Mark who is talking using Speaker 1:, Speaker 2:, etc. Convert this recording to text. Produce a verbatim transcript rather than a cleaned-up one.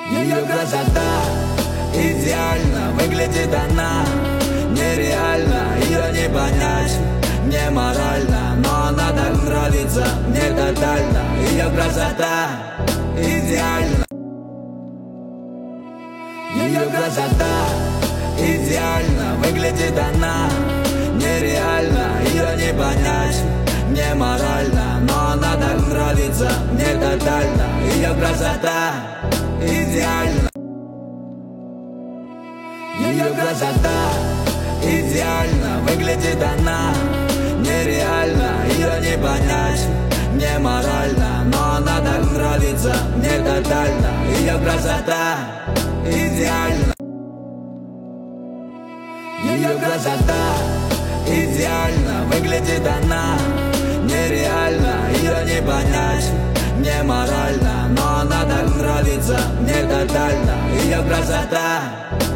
Speaker 1: Ее красота идеально, выглядит она нереально. Ее не понять, не морально, но она так нравится мне тотально. Ее красота идеально. Ее красота идеально, выглядит она нереально. Ее не понять, не морально, но она так нравится мне тотально. Ее красота идеально. Ее красота идеально, выглядит она нереально. Ее не понять, не морально, но она так нравится мне тотально. Ее красота идеально. Ее красота идеально, выглядит она нереально. Ее не понять, не морально, но она так нравится мне тотально. Ее красота